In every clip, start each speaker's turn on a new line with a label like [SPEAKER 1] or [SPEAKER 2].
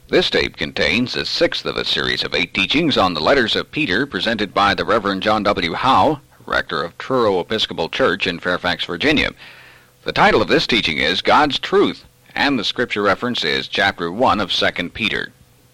[SPEAKER 1] This tape contains the sixth of a series of 8 teachings on the letters of Peter presented by the Reverend John W. Howe, rector of Truro Episcopal Church in Fairfax, Virginia. The title of this teaching is God's Truth, and the scripture reference is chapter 1 of 2 Peter.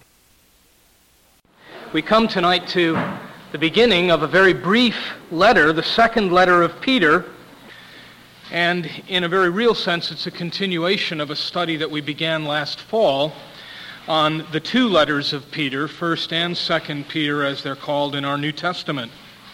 [SPEAKER 2] We come tonight to the beginning of a very brief letter, the second letter of Peter, and in a very real sense it's a continuation of a study that we began last fall on the 2 letters of Peter, 1st and 2nd Peter as they're called in our New Testament.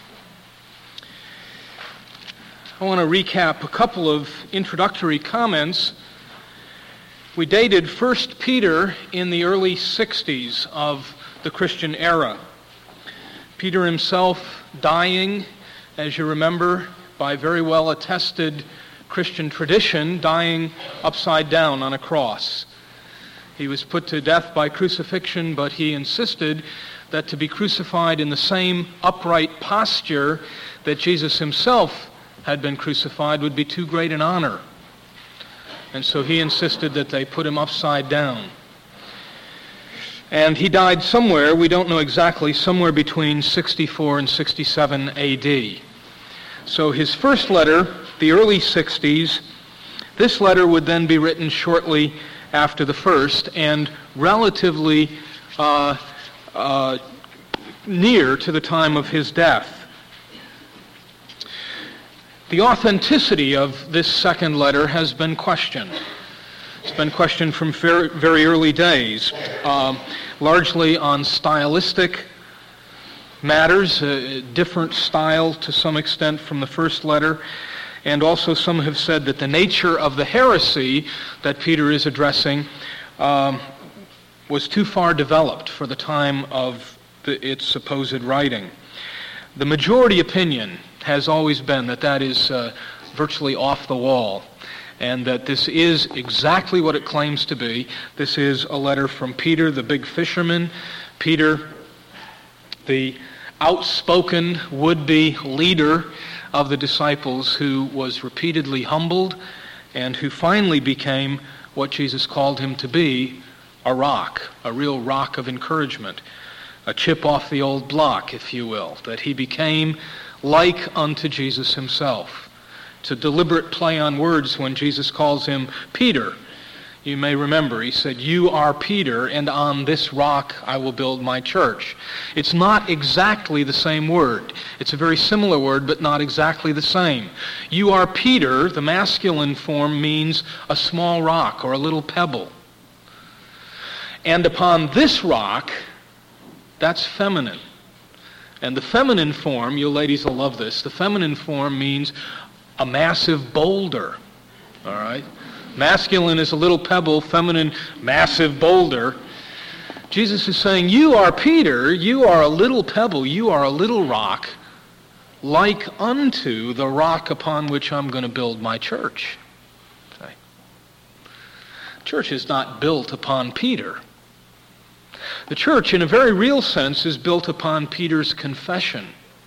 [SPEAKER 2] I want to recap a couple of introductory comments. We dated 1st Peter in the early 60s of the Christian era. Peter himself dying, as you remember, by very well attested Christian tradition, dying upside down on a cross. He was put to death by crucifixion, but he insisted that to be crucified in the same upright posture that Jesus himself had been crucified would be too great an honor. And so he insisted that they put him upside down. And he died somewhere, we don't know exactly, somewhere between 64 and 67 A.D. So his first letter, the early 60s, this letter would then be written shortly after the first and relatively near to the time of his death. The authenticity of this second letter has been questioned. It's been questioned from very early days, largely on stylistic matters, a different style to some extent from the first letter. And also some have said that the nature of the heresy that Peter is addressing was too far developed for the time of its supposed writing. The majority opinion has always been that that is virtually off the wall, and that this is exactly what it claims to be. This is a letter from Peter, the big fisherman, Peter, the outspoken would-be leader of the disciples, who was repeatedly humbled and who finally became what Jesus called him to be, a rock, a real rock of encouragement, a chip off the old block, if you will, that he became like unto Jesus himself. It's a deliberate play on words when Jesus calls him Peter. You may remember, he said, "You are Peter, and on this rock I will build my church." It's not exactly the same word. It's a very similar word, but not exactly the same. You are Peter, the masculine form, means a small rock or a little pebble. And upon this rock, that's feminine. And the feminine form, you ladies will love this, the feminine form means a massive boulder. All right? Masculine is a little pebble, feminine, massive boulder. Jesus is saying, you are Peter, you are a little pebble, you are a little rock, like unto the rock upon which I'm going to build my church. Okay. Church is not built upon Peter. The church, in a very real sense, is built upon Peter's confession.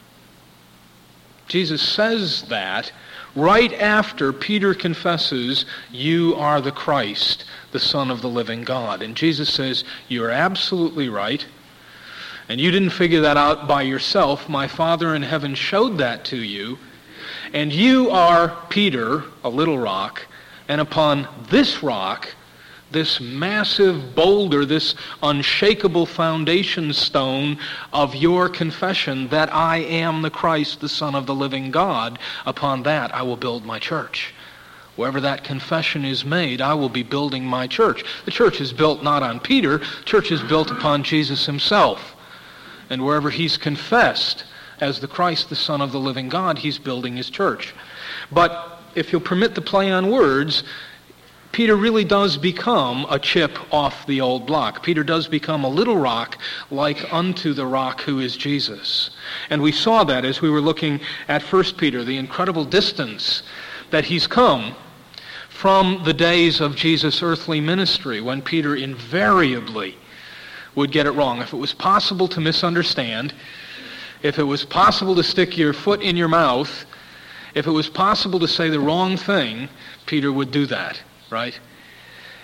[SPEAKER 2] Jesus says that right after Peter confesses, "You are the Christ, the Son of the living God." And Jesus says, "You're absolutely right. And you didn't figure that out by yourself. My Father in heaven showed that to you. And you are Peter, a little rock, and upon this rock, this massive boulder, this unshakable foundation stone of your confession that I am the Christ, the Son of the living God, upon that I will build my church." Wherever that confession is made, I will be building my church. The church is built not on Peter, the church is built upon Jesus himself. And wherever he's confessed as the Christ, the Son of the living God, he's building his church. But if you'll permit the play on words, Peter really does become a chip off the old block. Peter does become a little rock like unto the rock who is Jesus. And we saw that as we were looking at 1 Peter, the incredible distance that he's come from the days of Jesus' earthly ministry, when Peter invariably would get it wrong. If it was possible to misunderstand, if it was possible to stick your foot in your mouth, if it was possible to say the wrong thing, Peter would do that. Right?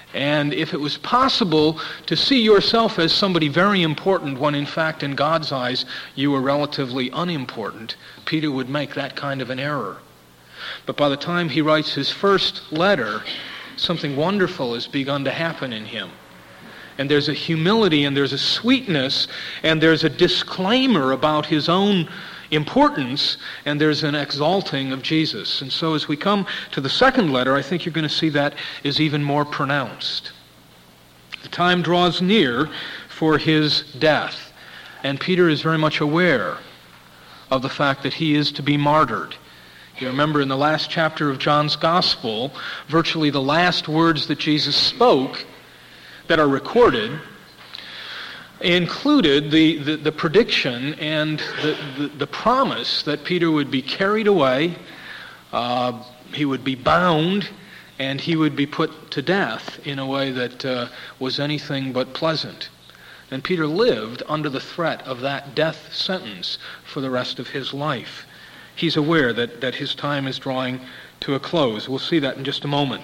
[SPEAKER 2] And if it was possible to see yourself as somebody very important when in fact in God's eyes you were relatively unimportant, Peter would make that kind of an error. But by the time he writes his first letter, something wonderful has begun to happen in him. And there's a humility and there's a sweetness and there's a disclaimer about his own importance, and there's an exalting of Jesus. And so as we come to the second letter, I think you're going to see that is even more pronounced. The time draws near for his death, and Peter is very much aware of the fact that he is to be martyred. You remember in the last chapter of John's Gospel, virtually the last words that Jesus spoke that are recorded included the prediction and the promise that Peter would be carried away, he would be bound, and he would be put to death in a way that was anything but pleasant. And Peter lived under the threat of that death sentence for the rest of his life. He's aware that his time is drawing to a close. We'll see that in just a moment.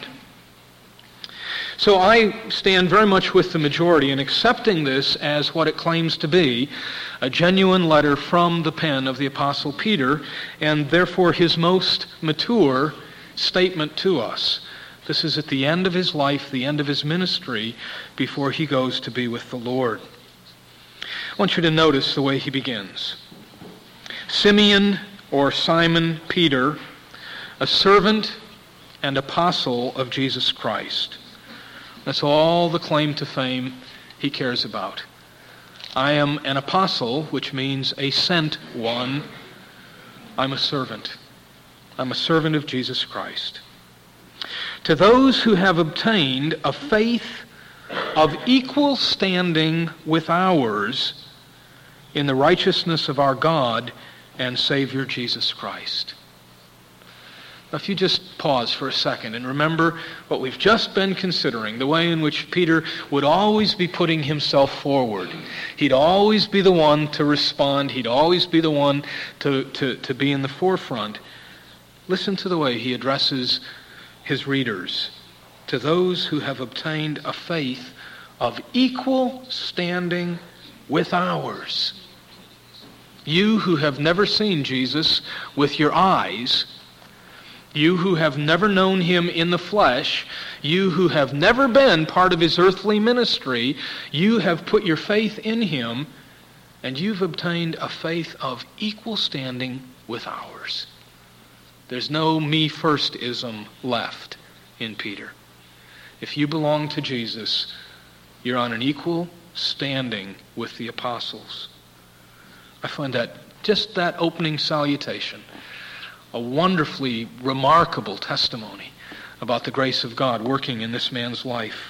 [SPEAKER 2] So I stand very much with the majority in accepting this as what it claims to be, a genuine letter from the pen of the Apostle Peter, and therefore his most mature statement to us. This is at the end of his life, the end of his ministry, before he goes to be with the Lord. I want you to notice the way he begins. Simeon, or Simon Peter, a servant and apostle of Jesus Christ. That's all the claim to fame he cares about. I am an apostle, which means a sent one. I'm a servant. I'm a servant of Jesus Christ. To those who have obtained a faith of equal standing with ours in the righteousness of our God and Savior Jesus Christ. Now, if you just pause for a second and remember what we've just been considering, the way in which Peter would always be putting himself forward. He'd always be the one to respond. He'd always be the one to be in the forefront. Listen to the way he addresses his readers. To those who have obtained a faith of equal standing with ours. You who have never seen Jesus with your eyes, you who have never known him in the flesh, you who have never been part of his earthly ministry, you have put your faith in him, and you've obtained a faith of equal standing with ours. There's no me first-ism left in Peter. If you belong to Jesus, you're on an equal standing with the apostles. I find that just that opening salutation a wonderfully remarkable testimony about the grace of God working in this man's life.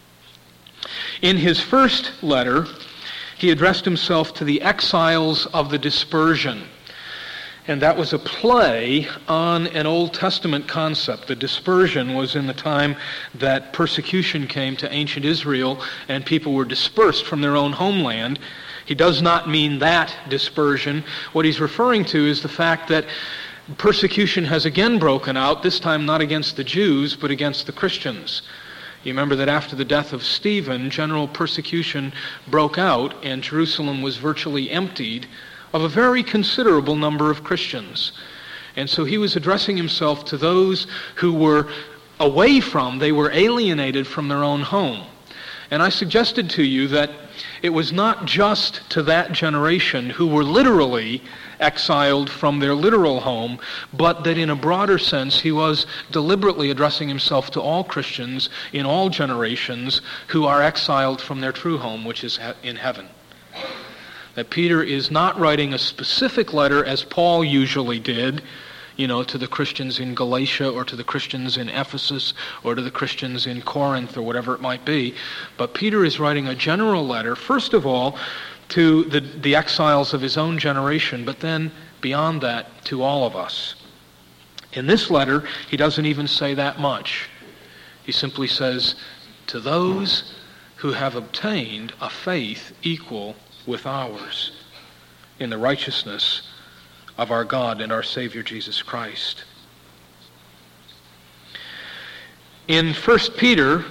[SPEAKER 2] In his first letter, he addressed himself to the exiles of the dispersion. And that was a play on an Old Testament concept. The dispersion was in the time that persecution came to ancient Israel and people were dispersed from their own homeland. He does not mean that dispersion. What he's referring to is the fact that persecution has again broken out, this time not against the Jews, but against the Christians. You remember that after the death of Stephen, general persecution broke out, and Jerusalem was virtually emptied of a very considerable number of Christians. And so he was addressing himself to those who were away from, they were alienated from their own home. And I suggested to you that it was not just to that generation who were literally exiled from their literal home, but that in a broader sense he was deliberately addressing himself to all Christians in all generations who are exiled from their true home, which is in heaven. That Peter is not writing a specific letter as Paul usually did, to the Christians in Galatia or to the Christians in Ephesus or to the Christians in Corinth or whatever it might be. But Peter is writing a general letter, first of all, to the exiles of his own generation, but then beyond that, to all of us. In this letter, he doesn't even say that much. He simply says, to those who have obtained a faith equal with ours in the righteousness of our God and our Savior Jesus Christ. In 1 Peter,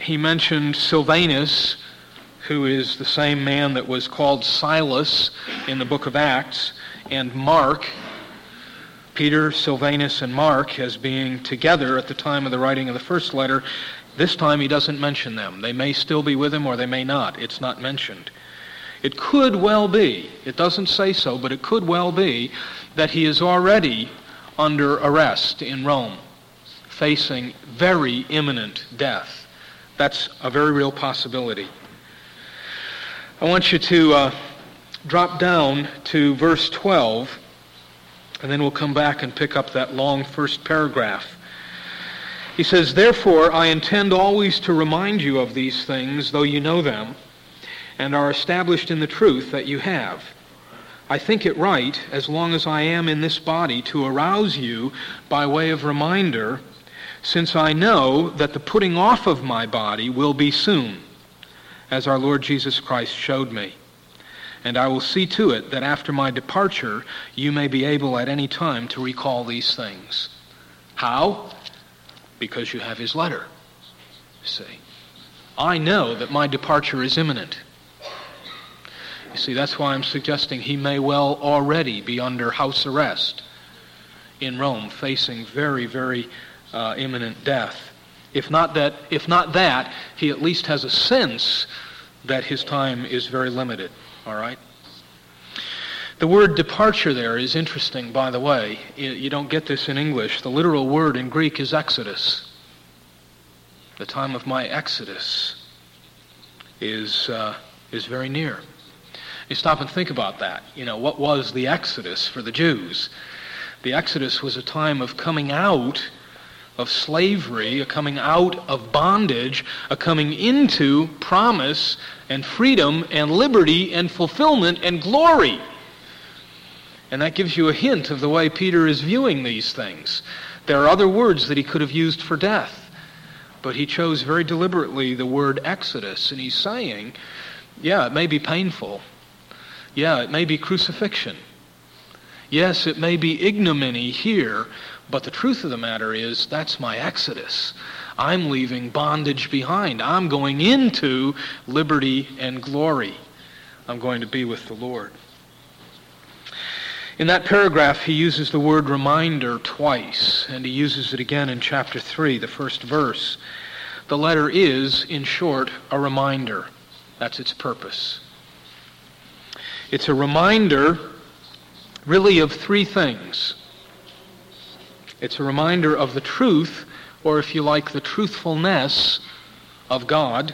[SPEAKER 2] he mentioned Silvanus, who is the same man that was called Silas in the book of Acts, and Mark, Peter, Silvanus, and Mark as being together at the time of the writing of the first letter. This time he doesn't mention them. They may still be with him or they may not. It's not mentioned. It could well be, it doesn't say so, but it could well be that he is already under arrest in Rome, facing very imminent death. That's a very real possibility. I want you to drop down to verse 12, and then we'll come back and pick up that long first paragraph. He says, "Therefore I intend always to remind you of these things, though you know them, and are established in the truth that you have. I think it right, as long as I am in this body, to arouse you by way of reminder, since I know that the putting off of my body will be soon, as our Lord Jesus Christ showed me. And I will see to it that after my departure you may be able at any time to recall these things." How? Because you have his letter. See, I know that my departure is imminent. You see, that's why I'm suggesting he may well already be under house arrest in Rome, facing very, very imminent death. If not that, he at least has a sense that his time is very limited. All right? The word departure there is interesting, by the way. You don't get this in English. The literal word in Greek is exodus. The time of my exodus is very near. You stop and think about that. You know, what was the exodus for the Jews? The exodus was a time of coming out of slavery, a coming out of bondage, a coming into promise and freedom and liberty and fulfillment and glory. And that gives you a hint of the way Peter is viewing these things. There are other words that he could have used for death, but he chose very deliberately the word exodus, and he's saying, yeah, it may be painful. Yeah, it may be crucifixion. Yes, it may be ignominy here, but the truth of the matter is, that's my exodus. I'm leaving bondage behind. I'm going into liberty and glory. I'm going to be with the Lord. In that paragraph, he uses the word reminder twice, and he uses it again in chapter 3, the first verse. The letter is, in short, a reminder. That's its purpose. It's a reminder, really, of three things. It's a reminder of the truth, or if you like, the truthfulness of God.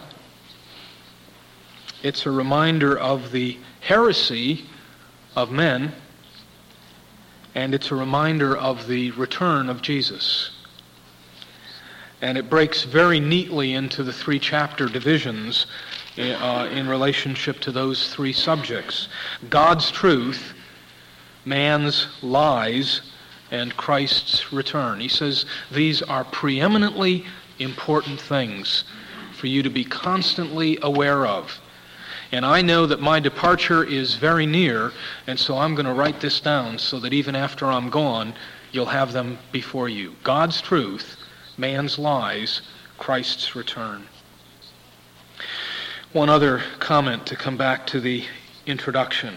[SPEAKER 2] It's a reminder of the heresy of men. And it's a reminder of the return of Jesus. And it breaks very neatly into the three chapter divisions in relationship to those three subjects: God's truth, man's lies, and Christ's return. He says these are preeminently important things for you to be constantly aware of. And I know that my departure is very near, and so I'm going to write this down so that even after I'm gone, you'll have them before you. God's truth, man's lies, Christ's return. One other comment to come back to the introduction.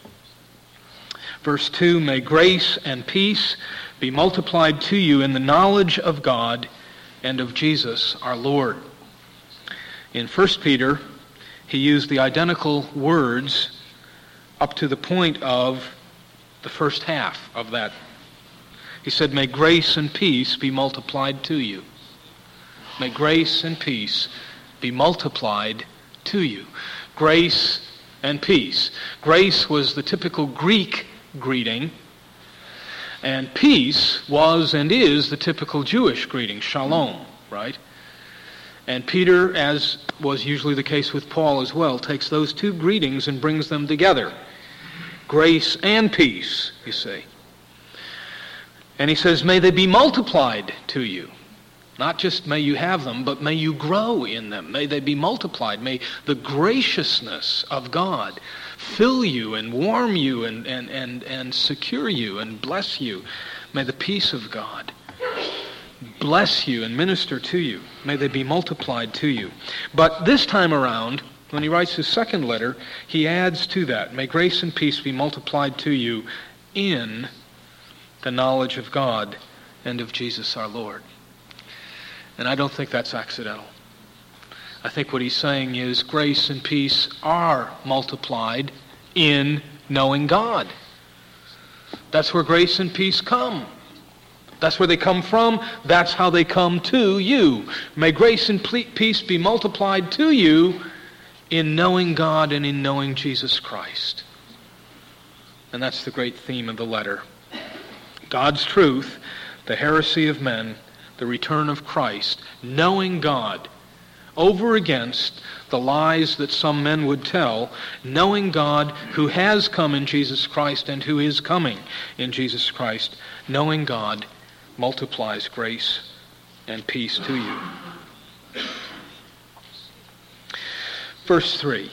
[SPEAKER 2] Verse 2, "May grace and peace be multiplied to you in the knowledge of God and of Jesus our Lord." In 1 Peter, he used the identical words up to the point of the first half of that. He said, "May grace and peace be multiplied to you." May grace and peace be multiplied to you. Grace and peace. Grace was the typical Greek greeting, and peace was and is the typical Jewish greeting, shalom, right? And Peter, as was usually the case with Paul as well, takes those two greetings and brings them together. Grace and peace, you see. And he says, may they be multiplied to you. Not just may you have them, but may you grow in them. May they be multiplied. May the graciousness of God fill you and warm you and secure you and bless you. May the peace of God bless you and minister to you. May they be multiplied to you. But this time around, when he writes his second letter, he adds to that, may grace and peace be multiplied to you in the knowledge of God and of Jesus our Lord. And I don't think that's accidental. I think what he's saying is grace and peace are multiplied in knowing God. That's where grace and peace come. That's where they come from. That's how they come to you. May grace and peace be multiplied to you in knowing God and in knowing Jesus Christ. And that's the great theme of the letter. God's truth, the heresy of men, the return of Christ, knowing God over against the lies that some men would tell, knowing God who has come in Jesus Christ and who is coming in Jesus Christ, knowing God multiplies grace and peace to you. Verse 3.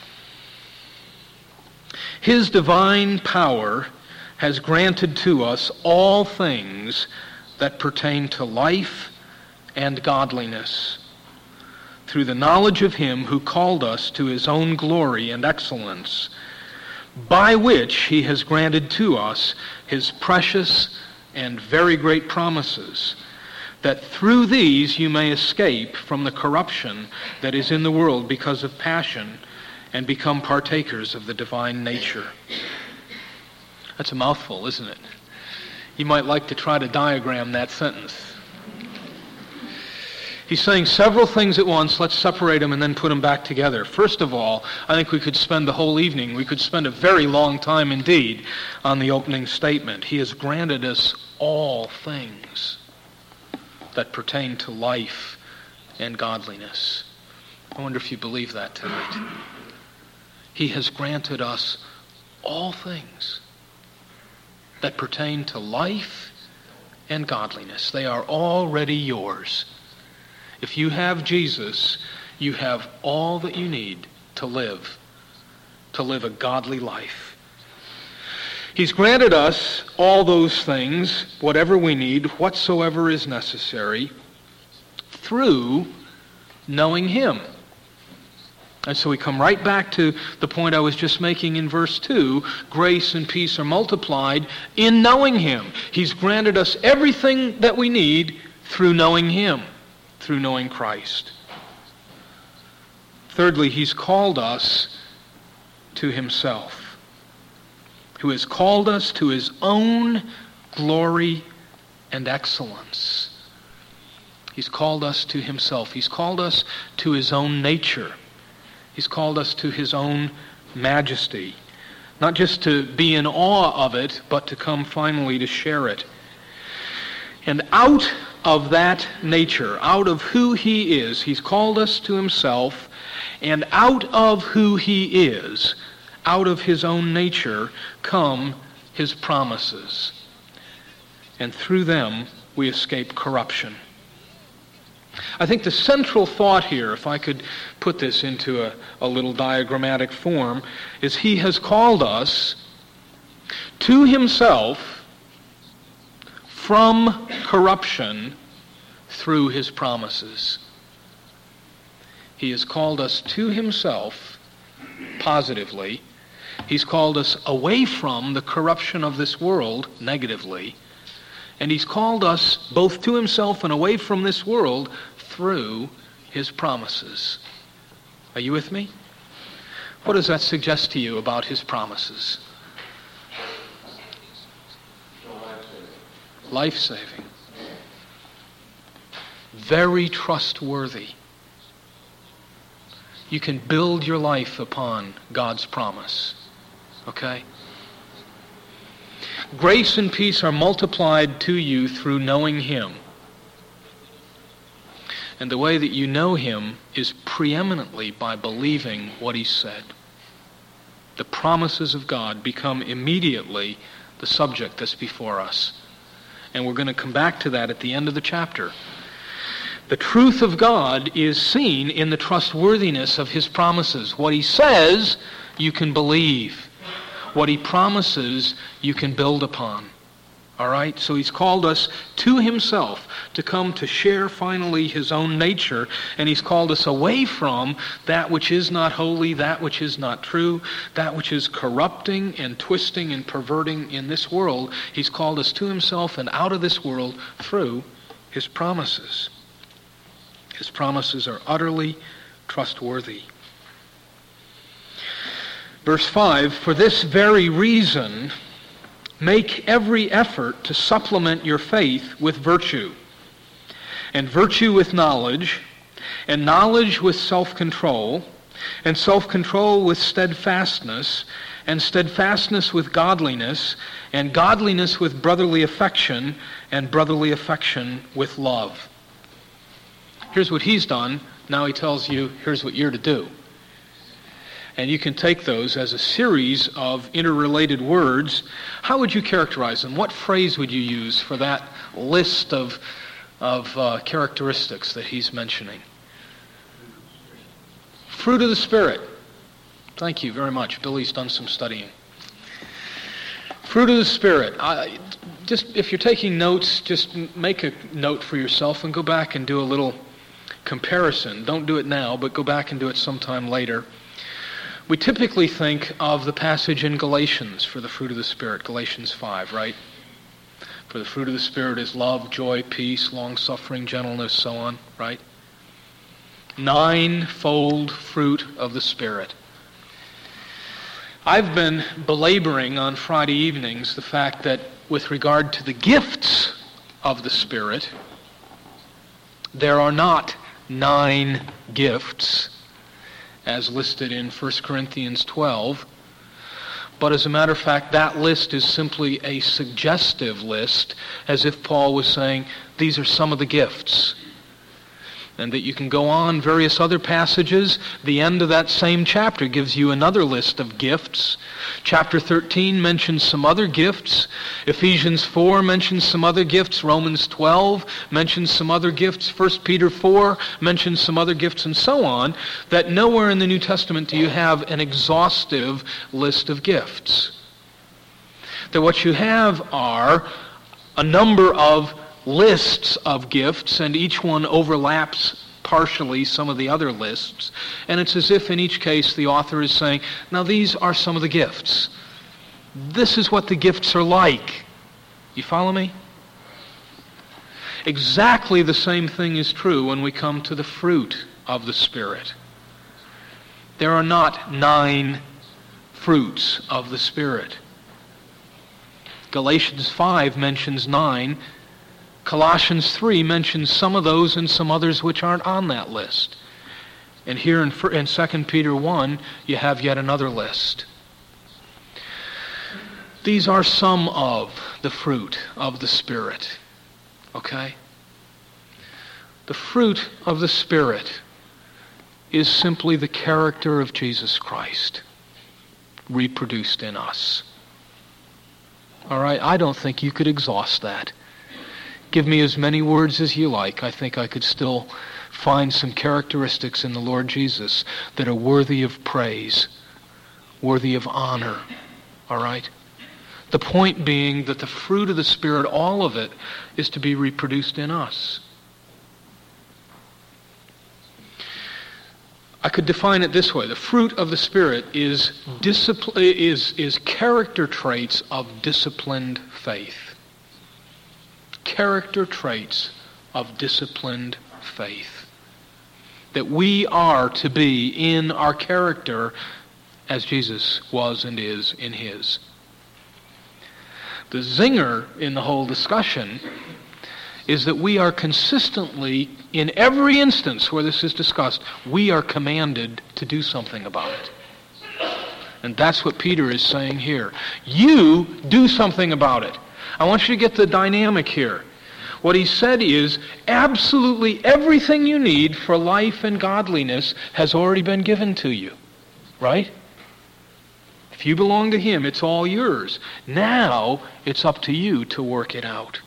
[SPEAKER 2] His divine power has granted to us all things that pertain to life and godliness, through the knowledge of him who called us to his own glory and excellence, by which he has granted to us his precious and very great promises, that through these you may escape from the corruption that is in the world because of passion, and become partakers of the divine nature. That's a mouthful, isn't it? You might like to try to diagram that sentence. He's saying several things at once. Let's separate them and then put them back together. First of all, I think we could spend the whole evening, we could spend a very long time indeed on the opening statement. He has granted us all things that pertain to life and godliness. I wonder if you believe that tonight. He has granted us all things that pertain to life and godliness. They are already yours. If you have Jesus, you have all that you need to live a godly life. He's granted us all those things, whatever we need, whatsoever is necessary, through knowing him. And so we come right back to the point I was just making in verse 2. Grace and peace are multiplied in knowing him. He's granted us everything that we need through knowing him, through knowing Christ. Thirdly, he's called us to himself, who has called us to his own glory and excellence. He's called us to himself. He's called us to his own nature. He's called us to his own majesty. Not just to be in awe of it, but to come finally to share it. And out of that nature, out of who he is, he's called us to himself, and out of who he is, out of his own nature, come his promises. And through them, we escape corruption. I think the central thought here, if I could put this into a little diagrammatic form, is he has called us to himself from corruption through his promises. He has called us to himself positively. He's called us away from the corruption of this world negatively. And he's called us both to himself and away from this world through his promises. Are you with me? What does that suggest to you about his promises? Life-saving. Very trustworthy. You can build your life upon God's promise. Okay? Grace and peace are multiplied to you through knowing him. And the way that you know him is preeminently by believing what he said. The promises of God become immediately the subject that's before us. And we're going to come back to that at the end of the chapter. The truth of God is seen in the trustworthiness of his promises. What he says, you can believe. What he promises, you can build upon. All right? So he's called us to himself to come to share finally his own nature, and he's called us away from that which is not holy, that which is not true, that which is corrupting and twisting and perverting in this world. He's called us to himself and out of this world through his promises. His promises are utterly trustworthy. Verse 5, for this very reason, make every effort to supplement your faith with virtue, and virtue with knowledge, and knowledge with self-control, and self-control with steadfastness, and steadfastness with godliness, and godliness with brotherly affection, and brotherly affection with love. Here's what he's done. Now he tells you, here's what you're to do. And you can take those as a series of interrelated words. How would you characterize them? What phrase would you use for that list of characteristics that he's mentioning? Fruit of the Spirit. Thank you very much. Billy's done some studying. Fruit of the Spirit. Just if you're taking notes, just make a note for yourself and go back and do a little comparison. Don't do it now, but go back and do it sometime later. We typically think of the passage in Galatians for the fruit of the Spirit, Galatians 5, right? For the fruit of the Spirit is love, joy, peace, long-suffering, gentleness, so on, right? 9-fold fruit of the Spirit. I've been belaboring on Friday evenings the fact that with regard to the gifts of the Spirit, there are not 9 gifts as listed in 1 Corinthians 12. But as a matter of fact, that list is simply a suggestive list, as if Paul was saying, these are some of the gifts. And that you can go on various other passages. The end of that same chapter gives you another list of gifts. Chapter 13 mentions some other gifts. Ephesians 4 mentions some other gifts. Romans 12 mentions some other gifts. 1 Peter 4 mentions some other gifts, and so on. That nowhere in the New Testament do you have an exhaustive list of gifts. That what you have are a number of lists of gifts, and each one overlaps partially some of the other lists. And it's as if in each case the author is saying, now these are some of the gifts. This is what the gifts are like. You follow me? Exactly the same thing is true when we come to the fruit of the Spirit. There are not 9 fruits of the Spirit. Galatians 5 mentions 9. Colossians 3 mentions some of those and some others which aren't on that list. And here in 2 Peter 1, you have yet another list. These are some of the fruit of the Spirit. Okay? The fruit of the Spirit is simply the character of Jesus Christ reproduced in us. All right? I don't think you could exhaust that. Give me as many words as you like. I think I could still find some characteristics in the Lord Jesus that are worthy of praise, worthy of honor. All right? The point being that the fruit of the Spirit, all of it, is to be reproduced in us. I could define it this way. The fruit of the Spirit is character traits of disciplined faith. Character traits of disciplined faith. That we are to be in our character as Jesus was and is in his. The zinger in the whole discussion is that we are consistently, in every instance where this is discussed, we are commanded to do something about it. And that's what Peter is saying here. You do something about it. I want you to get the dynamic here. What he said is, absolutely everything you need for life and godliness has already been given to you. Right? If you belong to him, it's all yours. Now, it's up to you to work it out.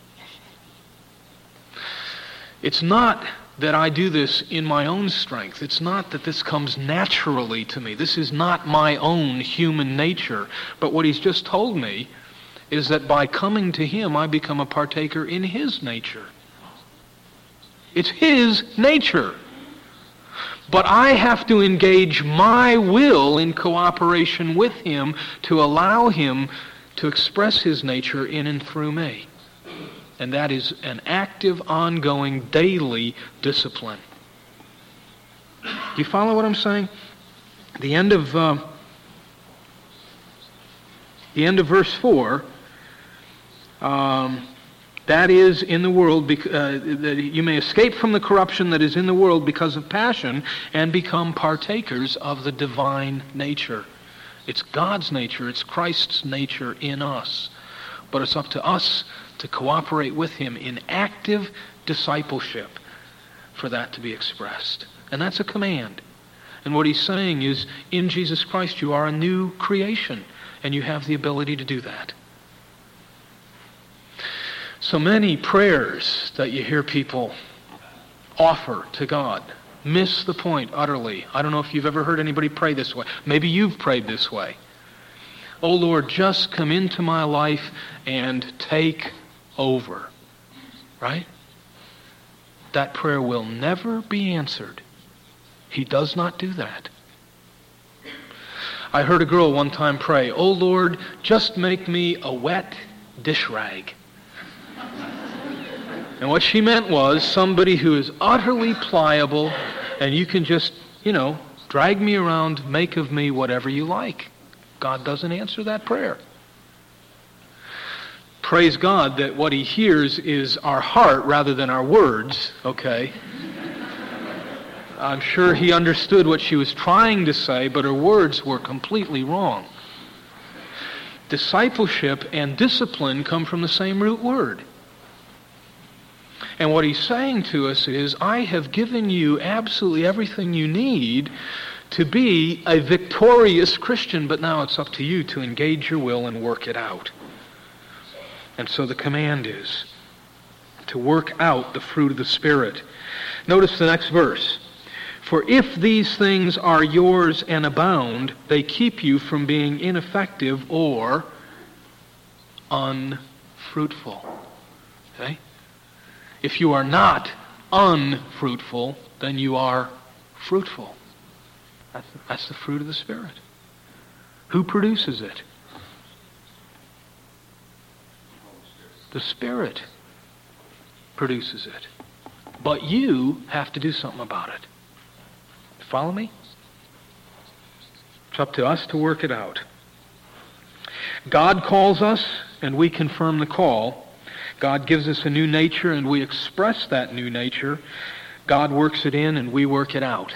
[SPEAKER 2] It's not that I do this in my own strength. It's not that this comes naturally to me. This is not my own human nature. But what he's just told me is that by coming to him, I become a partaker in his nature. It's his nature. But I have to engage my will in cooperation with him to allow him to express his nature in and through me. And that is an active, ongoing, daily discipline. Do you follow what I'm saying? The end of verse 4, that is in the world, that you may escape from the corruption that is in the world because of passion and become partakers of the divine nature. It's God's nature, it's Christ's nature in us. But it's up to us to cooperate with him in active discipleship for that to be expressed. And that's a command. And what he's saying is, in Jesus Christ you are a new creation, and you have the ability to do that. So many prayers that you hear people offer to God miss the point utterly. I don't know if you've ever heard anybody pray this way. Maybe you've prayed this way. Oh Lord, just come into my life and take over. Right? That prayer will never be answered. He does not do that. I heard a girl one time pray, oh Lord, just make me a wet dish rag. And what she meant was somebody who is utterly pliable, and you can just, drag me around, make of me whatever you like. God doesn't answer that prayer. Praise God that what he hears is our heart rather than our words, okay? I'm sure he understood what she was trying to say, but her words were completely wrong. Discipleship and discipline come from the same root word. And what he's saying to us is, I have given you absolutely everything you need to be a victorious Christian, but now it's up to you to engage your will and work it out. And so the command is to work out the fruit of the Spirit. Notice the next verse. For if these things are yours and abound, they keep you from being ineffective or unfruitful. Okay? If you are not unfruitful, then you are fruitful. That's the fruit of the Spirit. Who produces it? The Spirit produces it. But you have to do something about it. Follow me? It's up to us to work it out. God calls us, and we confirm the call. God gives us a new nature, and we express that new nature. God works it in, and we work it out.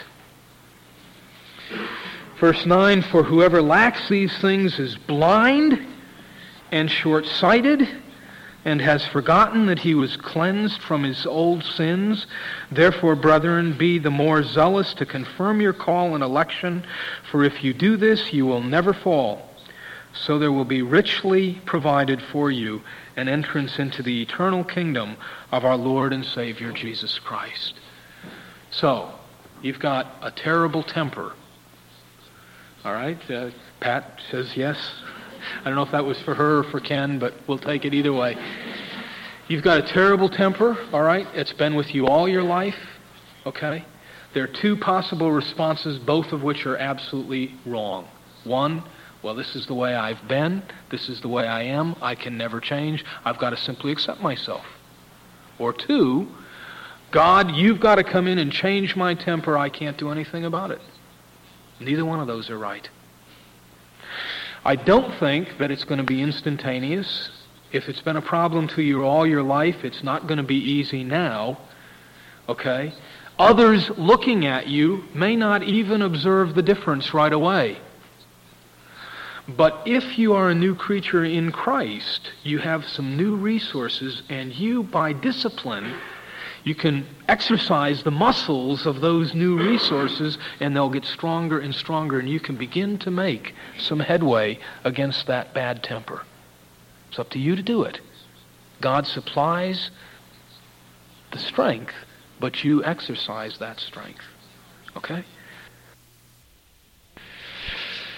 [SPEAKER 2] Verse 9, for whoever lacks these things is blind and short-sighted, and has forgotten that he was cleansed from his old sins. Therefore, brethren, be the more zealous to confirm your call and election, for if you do this, you will never fall. So there will be richly provided for you an entrance into the eternal kingdom of our Lord and Savior Jesus Christ. So, you've got a terrible temper. All right? Pat says yes. I don't know if that was for her or for Ken, but we'll take it either way. You've got a terrible temper, all right? It's been with you all your life, okay? There are two possible responses, both of which are absolutely wrong. One, well, this is the way I've been. This is the way I am. I can never change. I've got to simply accept myself. Or two, God, you've got to come in and change my temper. I can't do anything about it. Neither one of those are right. I don't think that it's going to be instantaneous. If it's been a problem to you all your life, it's not going to be easy now. Okay? Others looking at you may not even observe the difference right away. But if you are a new creature in Christ, you have some new resources, and you, by discipline, you can exercise the muscles of those new resources, and they'll get stronger and stronger, and you can begin to make some headway against that bad temper. It's up to you to do it. God supplies the strength, but you exercise that strength. Okay?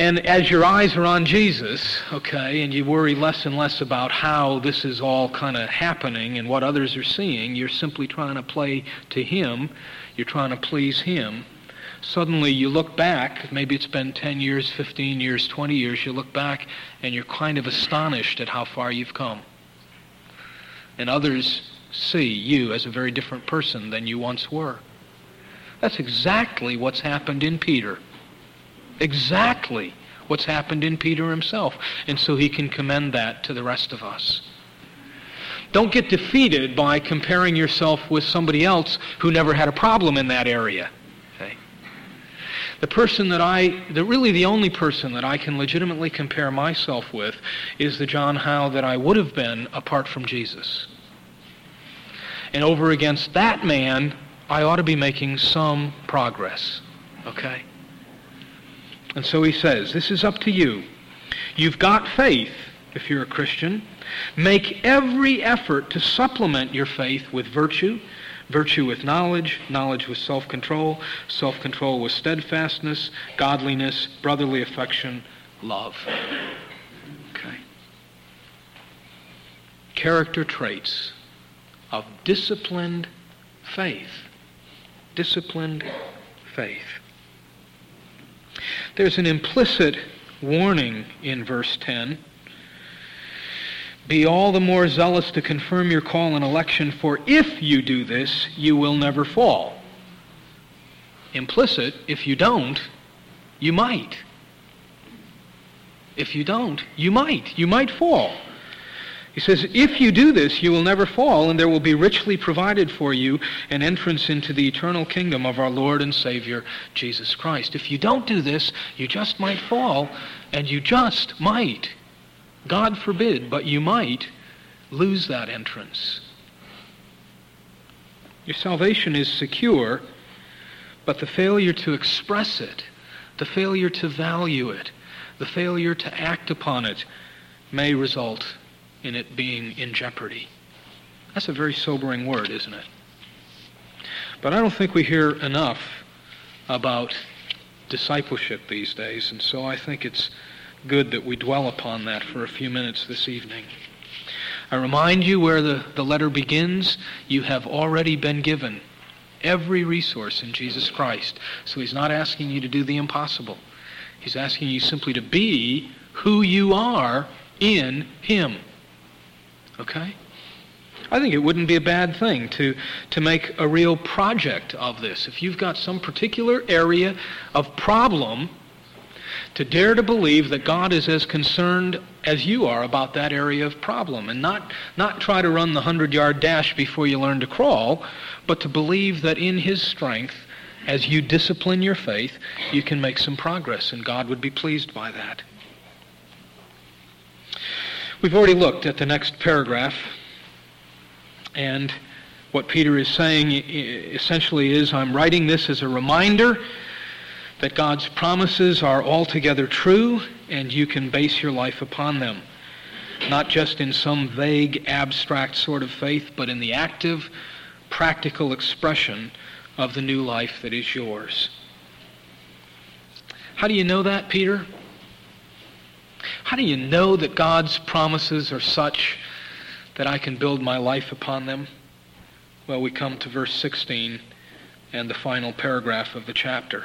[SPEAKER 2] And as your eyes are on Jesus, okay, and you worry less and less about how this is all kind of happening and what others are seeing, you're simply trying to play to Him, you're trying to please Him. Suddenly you look back, maybe it's been 10 years, 15 years, 20 years, you look back and you're kind of astonished at how far you've come. And others see you as a very different person than you once were. That's exactly what's happened in Peter. Exactly what's happened in Peter himself. And so he can commend that to the rest of us. Don't get defeated by comparing yourself with somebody else who never had a problem in that area. Okay? The only person that I can legitimately compare myself with is the John Howe that I would have been apart from Jesus. And over against that man, I ought to be making some progress. Okay? And so he says, this is up to you. You've got faith, if you're a Christian. Make every effort to supplement your faith with virtue, virtue with knowledge, knowledge with self-control, self-control with steadfastness, godliness, brotherly affection, love. Okay. Character traits of disciplined faith. Disciplined faith. There's an implicit warning in verse 10. Be all the more zealous to confirm your call and election, for if you do this, you will never fall. Implicit, if you don't, you might. If you don't, you might. You might fall. He says, if you do this, you will never fall, and there will be richly provided for you an entrance into the eternal kingdom of our Lord and Savior, Jesus Christ. If you don't do this, you just might fall, and you just might, God forbid, but you might lose that entrance. Your salvation is secure, but the failure to express it, the failure to value it, the failure to act upon it may result in it being in jeopardy. That's a very sobering word, isn't it? But I don't think we hear enough about discipleship these days, and so I think it's good that we dwell upon that for a few minutes this evening. I remind you where the letter begins. You have already been given every resource in Jesus Christ. So he's not asking you to do the impossible. He's asking you simply to be who you are in Him. Okay? I think it wouldn't be a bad thing to make a real project of this. If you've got some particular area of problem, to dare to believe that God is as concerned as you are about that area of problem, and not try to run the 100-yard dash before you learn to crawl, but to believe that in His strength, as you discipline your faith, you can make some progress, and God would be pleased by that. We've already looked at the next paragraph, and what Peter is saying essentially is, I'm writing this as a reminder that God's promises are altogether true, and you can base your life upon them. Not just in some vague, abstract sort of faith, but in the active, practical expression of the new life that is yours. How do you know that, Peter? How do you know that God's promises are such that I can build my life upon them? Well, we come to verse 16 and the final paragraph of the chapter.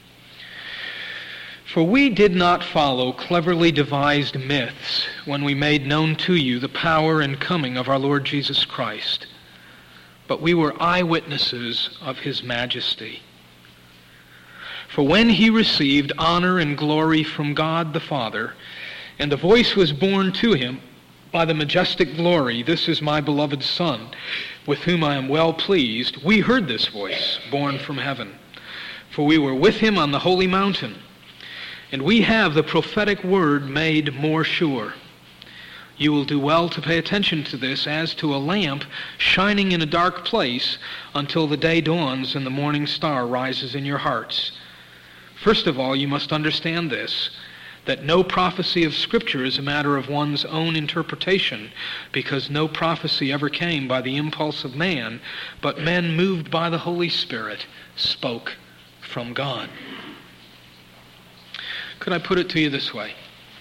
[SPEAKER 2] For we did not follow cleverly devised myths when we made known to you the power and coming of our Lord Jesus Christ, but we were eyewitnesses of His majesty. For when He received honor and glory from God the Father, and the voice was borne to Him by the majestic glory, "This is my beloved Son, with whom I am well pleased," we heard this voice borne from heaven. For we were with Him on the holy mountain, and we have the prophetic word made more sure. You will do well to pay attention to this as to a lamp shining in a dark place until the day dawns and the morning star rises in your hearts. First of all, you must understand this, that no prophecy of Scripture is a matter of one's own interpretation, because no prophecy ever came by the impulse of man, but men moved by the Holy Spirit spoke from God. Could I put it to you this way?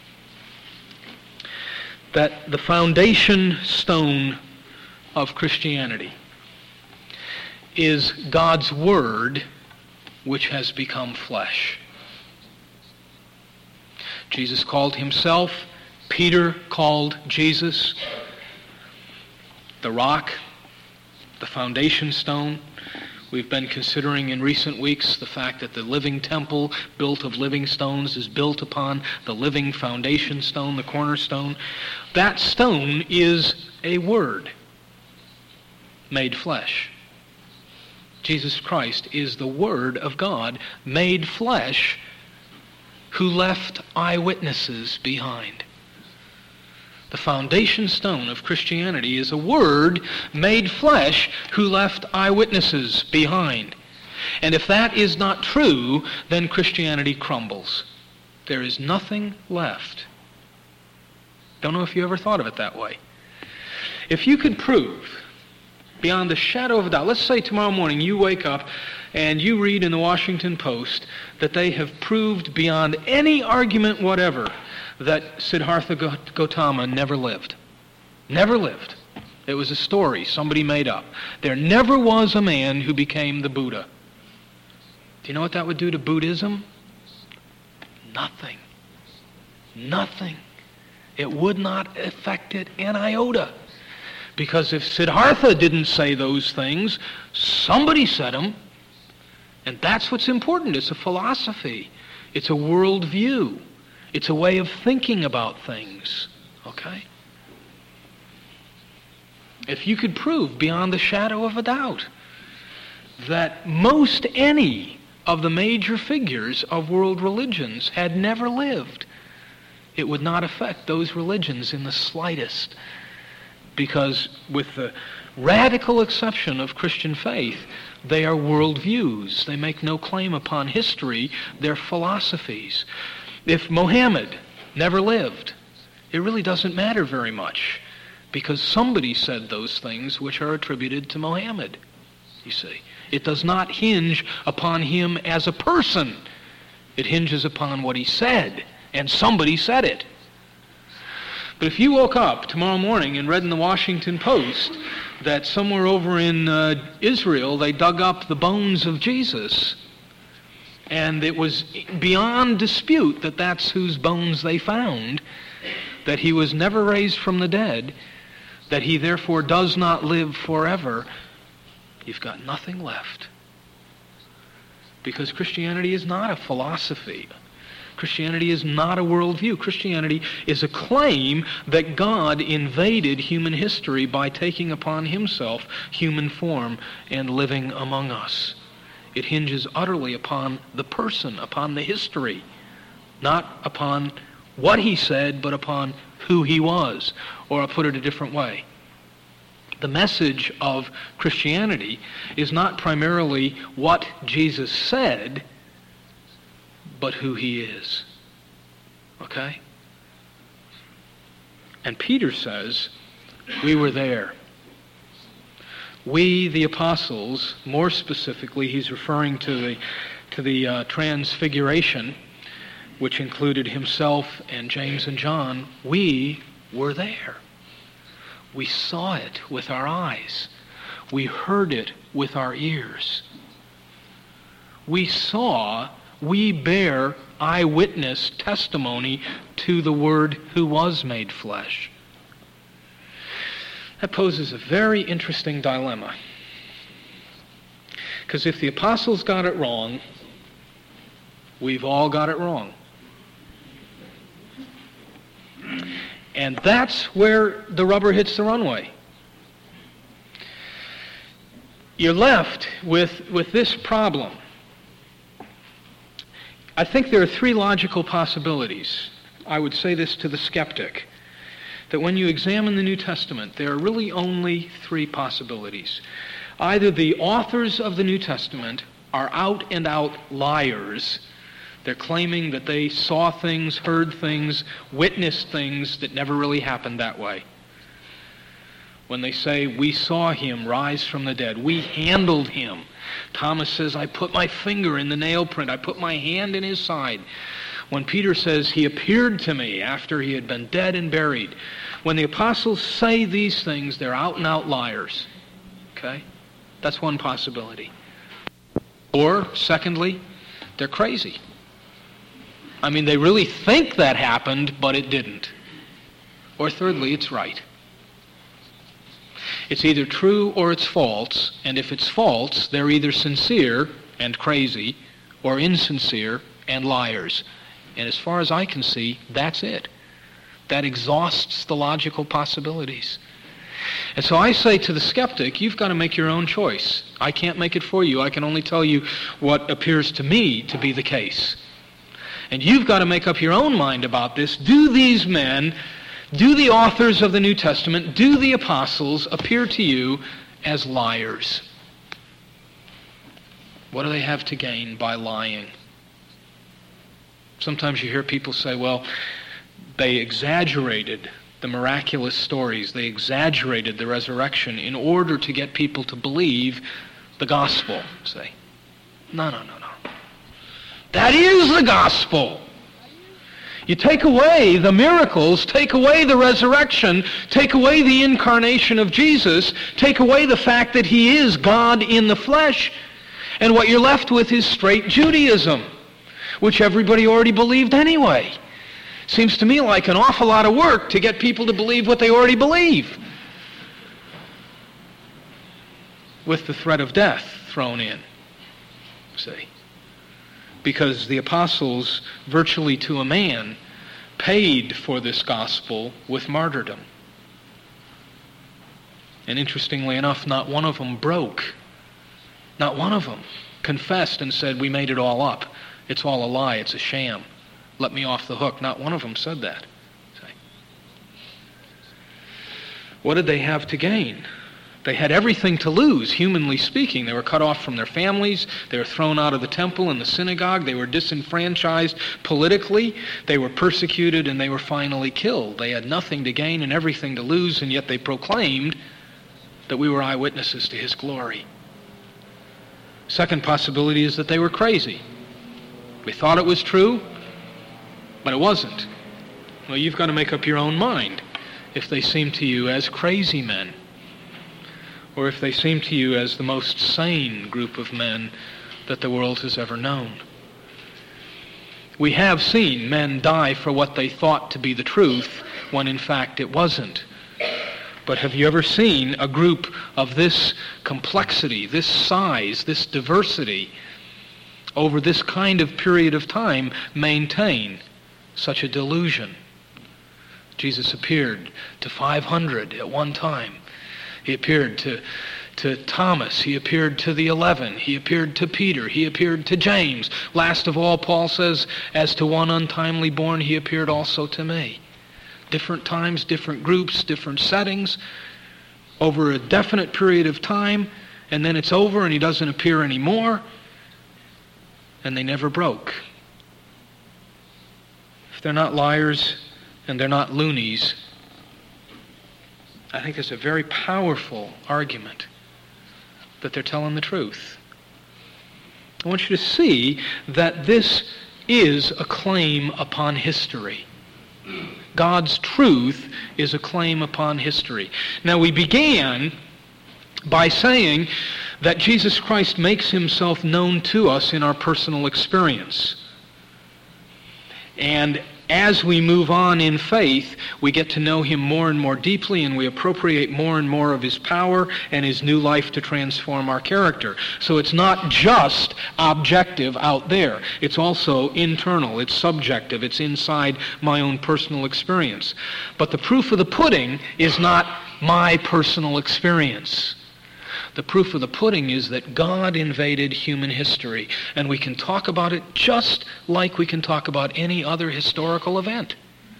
[SPEAKER 2] That the foundation stone of Christianity is God's Word, which has become flesh. Jesus called himself, Peter called Jesus, the rock, the foundation stone. We've been considering in recent weeks the fact that the living temple built of living stones is built upon the living foundation stone, the cornerstone. That stone is a Word made flesh. Jesus Christ is the Word of God made flesh, who left eyewitnesses behind. The foundation stone of Christianity is a Word made flesh who left eyewitnesses behind. And if that is not true, then Christianity crumbles. There is nothing left. Don't know if you ever thought of it that way. If you could prove beyond the shadow of a doubt, let's say tomorrow morning you wake up and you read in the Washington Post that they have proved beyond any argument whatever that Siddhartha Gautama never lived. Never lived. It was a story somebody made up. There never was a man who became the Buddha. Do you know what that would do to Buddhism? Nothing. Nothing. It would not affect it an iota. Because if Siddhartha didn't say those things, somebody said them. And that's what's important. It's a philosophy. It's a worldview. It's a way of thinking about things. Okay? If you could prove beyond the shadow of a doubt that most any of the major figures of world religions had never lived, it would not affect those religions in the slightest. Because with the radical exception of Christian faith, they are worldviews. They make no claim upon history. They're philosophies. If Mohammed never lived, it really doesn't matter very much, because somebody said those things which are attributed to Mohammed, you see. It does not hinge upon him as a person. It hinges upon what he said, and somebody said it. But if you woke up tomorrow morning and read in the Washington Post that somewhere over in Israel they dug up the bones of Jesus, and it was beyond dispute that that's whose bones they found, that he was never raised from the dead, that he therefore does not live forever, you've got nothing left. Because Christianity is not a philosophy. Christianity is not a worldview. Christianity is a claim that God invaded human history by taking upon himself human form and living among us. It hinges utterly upon the person, upon the history, not upon what he said, but upon who he was. Or I'll put it a different way. The message of Christianity is not primarily what Jesus said, but who he is. Okay? And Peter says, we were there. We, the apostles, more specifically, he's referring to the transfiguration, which included himself and James and John. We were there. We saw it with our eyes. We heard it with our ears. We bear eyewitness testimony to the Word who was made flesh. That poses a very interesting dilemma. Because if the apostles got it wrong, we've all got it wrong. And that's where the rubber hits the runway. You're left with this problem. I think there are three logical possibilities. I would say this to the skeptic, that when you examine the New Testament, there are really only three possibilities. Either the authors of the New Testament are out and out liars. They're claiming that they saw things, heard things, witnessed things that never really happened that way. When they say, we saw him rise from the dead, we handled him. Thomas says, I put my finger in the nail print, I put my hand in his side. When Peter says, he appeared to me after he had been dead and buried. When the apostles say these things, they're out and out liars. Okay? That's one possibility. Or, secondly, they're crazy. I mean, they really think that happened, but it didn't. Or thirdly, it's right. It's either true or it's false, and if it's false, they're either sincere and crazy, or insincere and liars. And as far as I can see, that's it. That exhausts the logical possibilities. And so I say to the skeptic, you've got to make your own choice. I can't make it for you. I can only tell you what appears to me to be the case. And you've got to make up your own mind about this. Do these men, do the authors of the New Testament, do the apostles appear to you as liars? What do they have to gain by lying? Sometimes you hear people say, well, they exaggerated the miraculous stories. They exaggerated the resurrection in order to get people to believe the gospel. Say, no. That is the gospel. You take away the miracles, take away the resurrection, take away the incarnation of Jesus, take away the fact that he is God in the flesh, and what you're left with is straight Judaism, which everybody already believed anyway. Seems to me like an awful lot of work to get people to believe what they already believe, with the threat of death thrown in, see. Because the apostles, virtually to a man, paid for this gospel with martyrdom. And interestingly enough, not one of them broke. Not one of them confessed and said, we made it all up. It's all a lie. It's a sham. Let me off the hook. Not one of them said that. What did they have to gain? They had everything to lose, humanly speaking. They were cut off from their families. They were thrown out of the temple and the synagogue. They were disenfranchised politically. They were persecuted, and they were finally killed. They had nothing to gain and everything to lose, and yet they proclaimed that we were eyewitnesses to his glory. Second possibility is that they were crazy. They thought it was true, but it wasn't. Well, you've got to make up your own mind if they seem to you as crazy men, or if they seem to you as the most sane group of men that the world has ever known. We have seen men die for what they thought to be the truth, when in fact it wasn't. But have you ever seen a group of this complexity, this size, this diversity, over this kind of period of time, maintain such a delusion? Jesus appeared to 500 at one time. He appeared to Thomas. He appeared to the 11. He appeared to Peter. He appeared to James. Last of all, Paul says, as to one untimely born, he appeared also to me. Different times, different groups, different settings, over a definite period of time, and then it's over and he doesn't appear anymore, and they never broke. If they're not liars and they're not loonies, I think it's a very powerful argument that they're telling the truth. I want you to see that this is a claim upon history. God's truth is a claim upon history. Now, we began by saying that Jesus Christ makes himself known to us in our personal experience. And as we move on in faith, we get to know him more and more deeply, and we appropriate more and more of his power and his new life to transform our character. So it's not just objective out there. It's also internal. It's subjective. It's inside my own personal experience. But the proof of the pudding is not my personal experience. The proof of the pudding is that God invaded human history, and we can talk about it just like we can talk about any other historical event.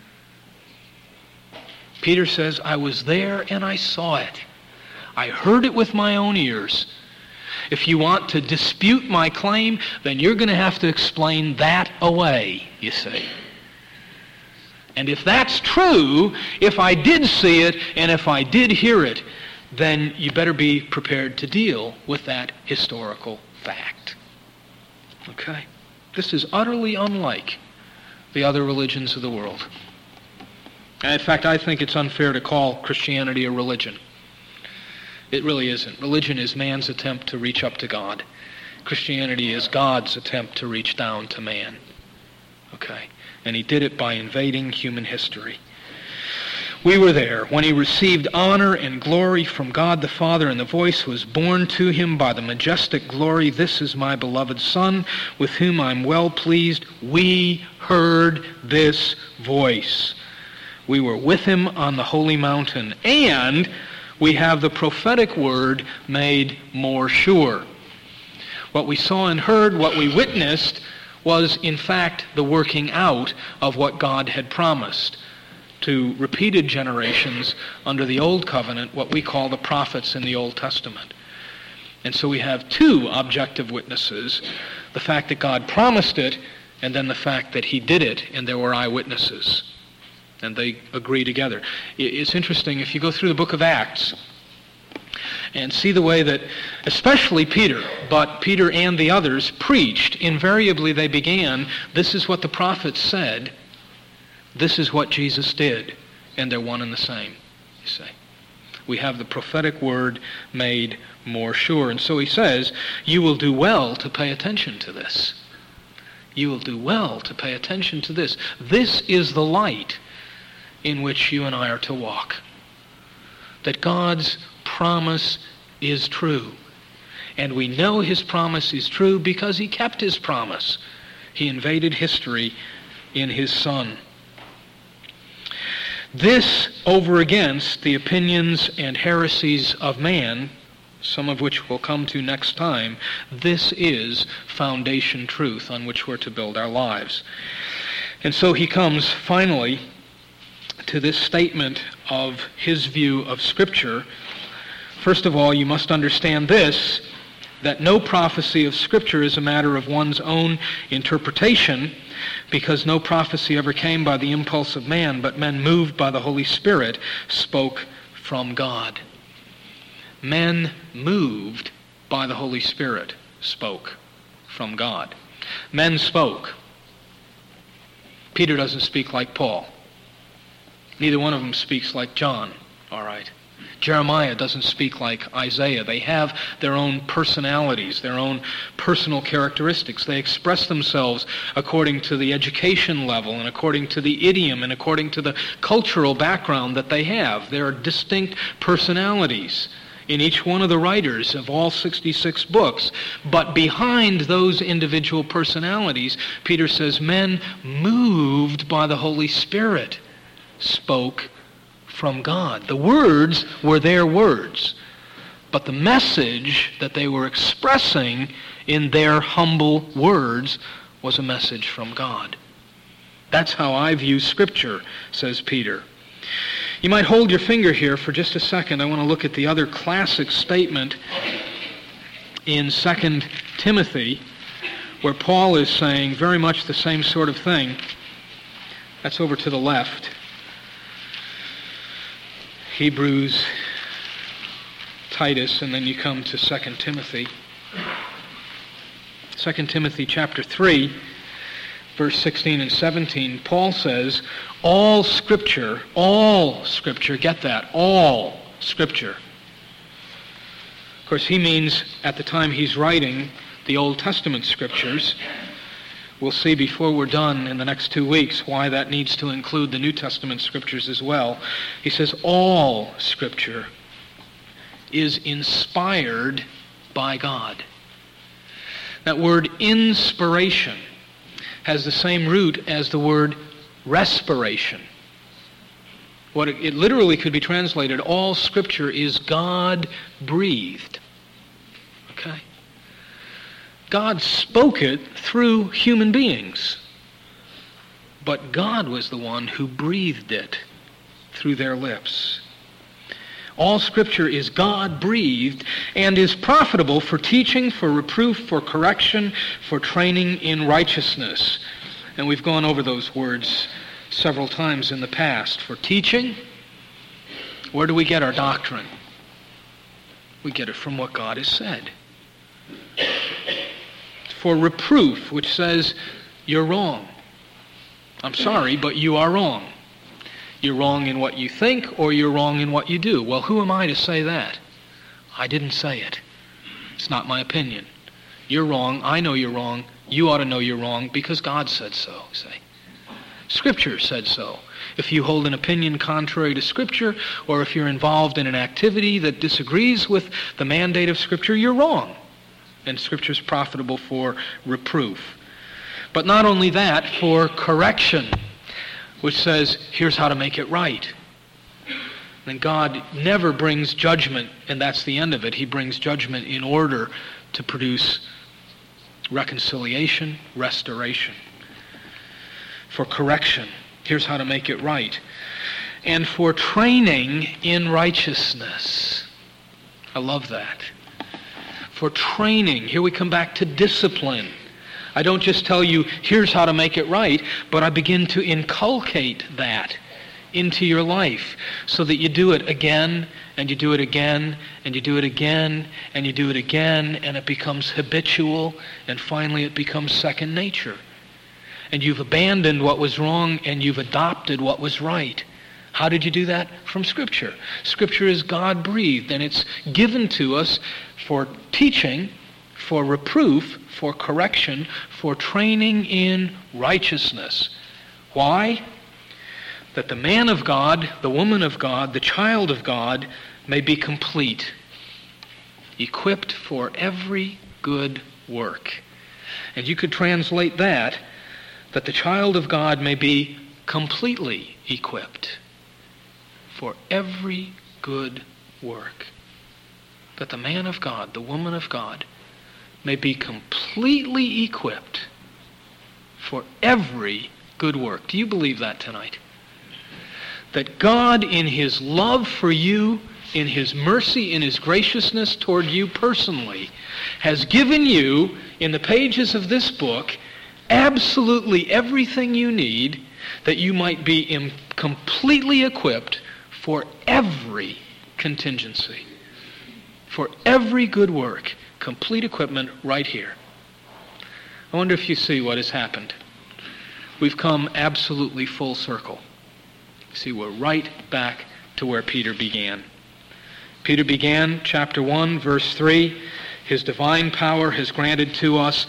[SPEAKER 2] Peter says, I was there and I saw it. I heard it with my own ears. If you want to dispute my claim, then you're going to have to explain that away, you see. And if that's true, if I did see it and if I did hear it, then you better be prepared to deal with that historical fact. Okay? This is utterly unlike the other religions of the world. And in fact, I think it's unfair to call Christianity a religion. It really isn't. Religion is man's attempt to reach up to God. Christianity is God's attempt to reach down to man. Okay? And he did it by invading human history. We were there when he received honor and glory from God the Father, and the voice was borne to him by the majestic glory, "This is my beloved Son, with whom I'm well pleased." We heard this voice. We were with him on the holy mountain, and we have the prophetic word made more sure. What we saw and heard, what we witnessed, was in fact the working out of what God had promised to repeated generations under the Old Covenant, what we call the prophets in the Old Testament. And so we have two objective witnesses, the fact that God promised it, and then the fact that he did it, and there were eyewitnesses. And they agree together. It's interesting, if you go through the book of Acts and see the way that, especially Peter, but Peter and the others preached, invariably they began, "This is what the prophets said, this is what Jesus did," and they're one and the same, you see. We have the prophetic word made more sure. And so he says, you will do well to pay attention to this. You will do well to pay attention to this. This is the light in which you and I are to walk. That God's promise is true. And we know his promise is true because he kept his promise. He invaded history in his Son. This over against the opinions and heresies of man, some of which we'll come to next time, this is foundation truth on which we're to build our lives. And so he comes finally to this statement of his view of Scripture. First of all, you must understand this, that no prophecy of Scripture is a matter of one's own interpretation, because no prophecy ever came by the impulse of man, but men moved by the Holy Spirit spoke from God. Men moved by the Holy Spirit spoke from God. Men spoke. Peter doesn't speak like Paul. Neither one of them speaks like John, all right. Jeremiah doesn't speak like Isaiah. They have their own personalities, their own personal characteristics. They express themselves according to the education level and according to the idiom and according to the cultural background that they have. There are distinct personalities in each one of the writers of all 66 books. But behind those individual personalities, Peter says, men moved by the Holy Spirit spoke from God. The words were their words, but the message that they were expressing in their humble words was a message from God. That's how I view Scripture, says Peter. You might hold your finger here for just a second. I want to look at the other classic statement in 2 Timothy, where Paul is saying very much the same sort of thing. That's over to the left. Hebrews, Titus, and then you come to 2 Timothy. 2 Timothy chapter 3, verse 16 and 17, Paul says, all Scripture, get that, all Scripture. Of course, he means at the time he's writing the Old Testament Scriptures. We'll see before we're done in the next 2 weeks why that needs to include the New Testament Scriptures as well. He says all Scripture is inspired by God. That word inspiration has the same root as the word respiration. What it literally could be translated, all Scripture is God-breathed. Okay? God spoke it through human beings, but God was the one who breathed it through their lips. All Scripture is God-breathed and is profitable for teaching, for reproof, for correction, for training in righteousness. And we've gone over those words several times in the past. For teaching, where do we get our doctrine? We get it from what God has said. For reproof, which says you're wrong. I'm sorry, but you are wrong. You're wrong in what you think, or you're wrong in what you do. Well, who am I to say that? I didn't say it. It's not my opinion. You're wrong. I know you're wrong. You ought to know you're wrong because God said so, say. Scripture said so. If you hold an opinion contrary to Scripture, or if you're involved in an activity that disagrees with the mandate of Scripture, you're wrong. And Scripture's profitable for reproof. But not only that, for correction, which says, here's how to make it right. And God never brings judgment, and that's the end of it. He brings judgment in order to produce reconciliation, restoration. For correction, here's how to make it right. And for training in righteousness. I love that. For training, here we come back to discipline. I don't just tell you, here's how to make it right, but I begin to inculcate that into your life so that you do it again, and you do it again, and you do it again, and you do it again, and it becomes habitual, and finally it becomes second nature. And you've abandoned what was wrong, and you've adopted what was right. How did you do that? From Scripture. Scripture is God-breathed, and it's given to us for teaching, for reproof, for correction, for training in righteousness. Why? That the man of God, the woman of God, the child of God may be complete, equipped for every good work. And you could translate that the child of God may be completely equipped for every good work. That the man of God, the woman of God, may be completely equipped for every good work. Do you believe that tonight? That God, in His love for you, in His mercy, in His graciousness toward you personally, has given you, in the pages of this book, absolutely everything you need that you might be completely equipped for every contingency, for every good work. Complete equipment right here. I wonder if you see what has happened. We've come absolutely full circle. See, we're right back to where Peter began. Peter began, chapter 1, verse 3, His divine power has granted to us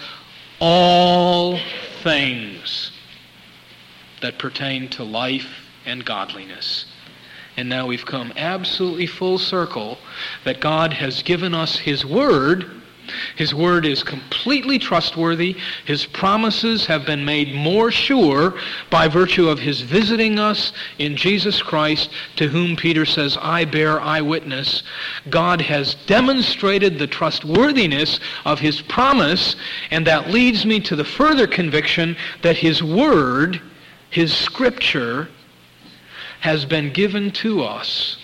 [SPEAKER 2] all things that pertain to life and godliness. And now we've come absolutely full circle that God has given us His Word. His Word is completely trustworthy. His promises have been made more sure by virtue of His visiting us in Jesus Christ, to whom Peter says, I bear eyewitness. God has demonstrated the trustworthiness of His promise, and that leads me to the further conviction that His Word, His Scripture, has been given to us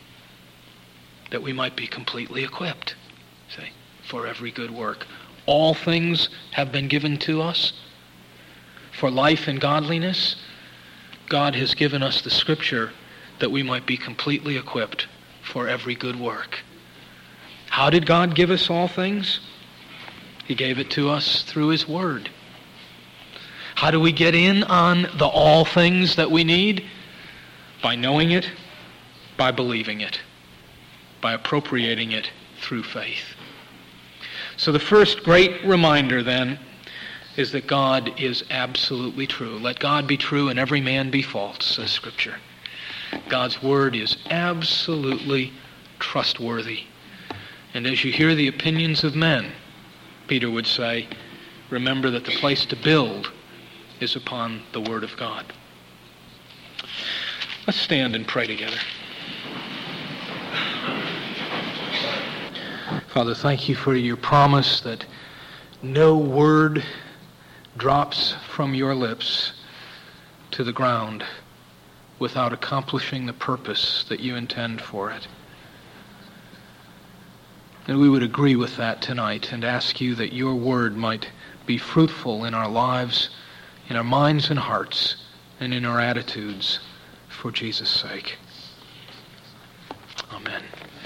[SPEAKER 2] that we might be completely equipped, see, for every good work. All things have been given to us for life and godliness. God has given us the Scripture that we might be completely equipped for every good work. How did God give us all things? He gave it to us through His Word. How do we get in on the all things that we need? By knowing it, by believing it, by appropriating it through faith. So the first great reminder then is that God is absolutely true. Let God be true and every man be false, says Scripture. God's Word is absolutely trustworthy. And as you hear the opinions of men, Peter would say, remember that the place to build is upon the Word of God. Let's stand and pray together. Father, thank you for your promise that no word drops from your lips to the ground without accomplishing the purpose that you intend for it. And we would agree with that tonight and ask you that your word might be fruitful in our lives, in our minds and hearts, and in our attitudes for Jesus' sake. Amen.